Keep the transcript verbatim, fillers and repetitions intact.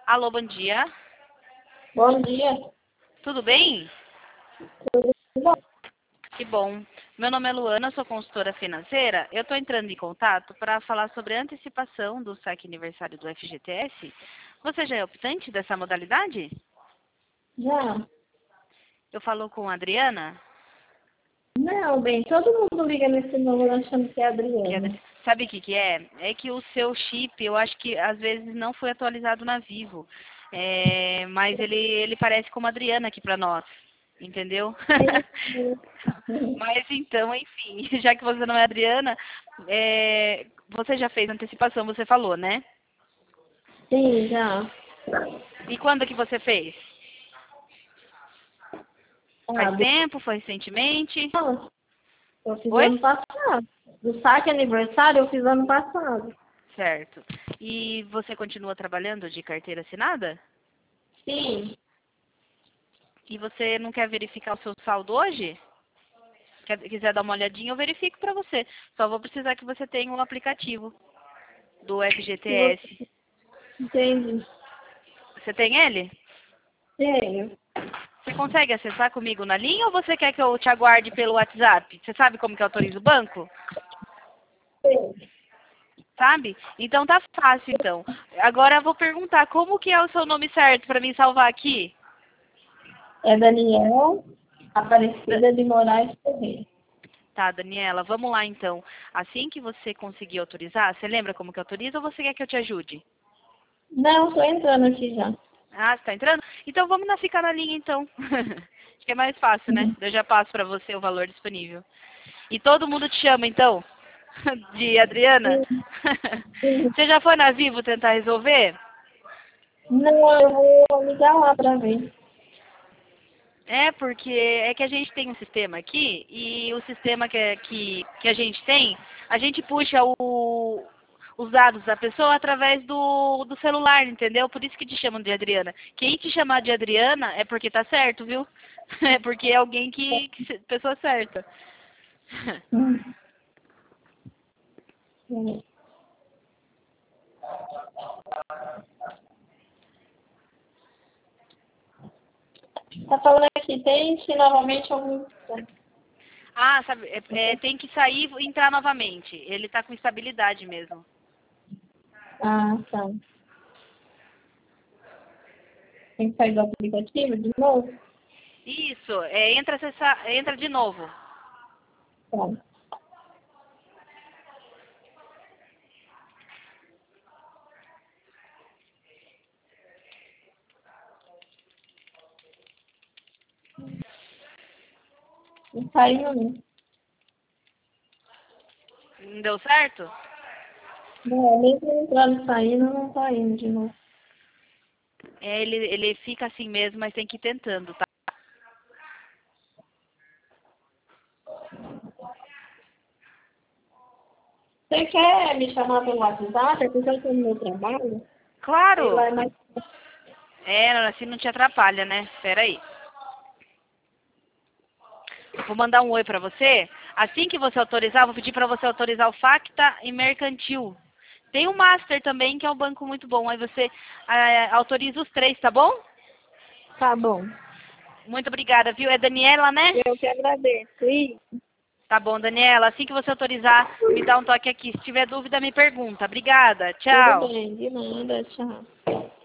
Alô, bom dia. Bom dia. Tudo bem? Tudo bom? Que bom. Meu nome é Luana, sou consultora financeira. Eu estou entrando em contato para falar sobre a antecipação do saque aniversário do F G T S. Você já é optante dessa modalidade? Já? Eu falo com a Adriana. Não, bem, todo mundo liga nesse número achando que é Que é- Adriana. Sabe o que que é? É que o seu chip, eu acho que às vezes não foi atualizado na Vivo. É, mas ele, ele parece como a Adriana aqui para nós. Entendeu? Mas então, enfim, já que você não é Adriana, é, você já fez antecipação, você falou, né? Sim, já. E quando que você fez? Ah, Faz do... tempo? Foi recentemente? Não, eu fiz Oi? ano passado. Do saque aniversário eu fiz ano passado. Certo. E você continua trabalhando de carteira assinada? Sim. E você não quer verificar o seu saldo hoje? Quer, quiser dar uma olhadinha, eu verifico para você. Só vou precisar que você tenha um aplicativo do Se você F G T S. entende. Você tem ele? Tenho. Você consegue acessar comigo na linha ou você quer que eu te aguarde pelo WhatsApp? Você sabe como que autoriza o banco? Tenho. Sabe? Então tá fácil, então. Agora eu vou perguntar, como que é o seu nome certo para mim salvar aqui? É Daniel Da- Aparecida de Moraes Correia. Tá, Daniela, vamos lá então. Assim que você conseguir autorizar, você lembra como que autoriza ou você quer que eu te ajude? Não, tô entrando aqui já. Ah, você tá entrando? Então vamos na, ficar na linha então. Acho que é mais fácil, né? Uhum. Eu já passo para você o valor disponível. E todo mundo te chama então? De Adriana? Sim, sim. Você já foi na Vivo tentar resolver? Não, eu vou ligar lá pra ver. É, porque é que a gente tem um sistema aqui e o sistema que, é- que, que a gente tem, a gente puxa o, os dados da pessoa através do, do celular, entendeu? Por isso que te chamam de Adriana. Quem te chamar de Adriana é porque tá certo, viu? É porque é alguém que, que se- pessoa certa. Hum. Tá falando aqui, tente novamente algum. Ah, sabe, é- é, tem que sair e entrar novamente. Ele tá com estabilidade mesmo. Ah, tá. Tem que sair do aplicativo de novo? Isso, é, entra, acessa- entra de novo. Tá. Não saiu, não. Não deu certo? Não, mesmo entrando e saindo, não tá indo de novo. É, ele, ele fica assim mesmo, mas tem que ir tentando, tá? Você quer me chamar pelo WhatsApp? É porque eu tô no meu trabalho. Aí Claro! lá é mais. É, assim não te atrapalha, né? Espera aí. Vou mandar um oi pra você. Assim que você autorizar, vou pedir pra você autorizar o Facta e Mercantil. Tem o Master também, que é um banco muito bom. Aí você ah, autoriza os três, tá bom? Tá bom. Muito obrigada, viu? É Daniela, né? Eu que agradeço. E Tá bom, Daniela. Assim que você autorizar, me dá um toque aqui. Se tiver dúvida, me pergunta. Obrigada. tudo Tchau. bem, de nada, tchau.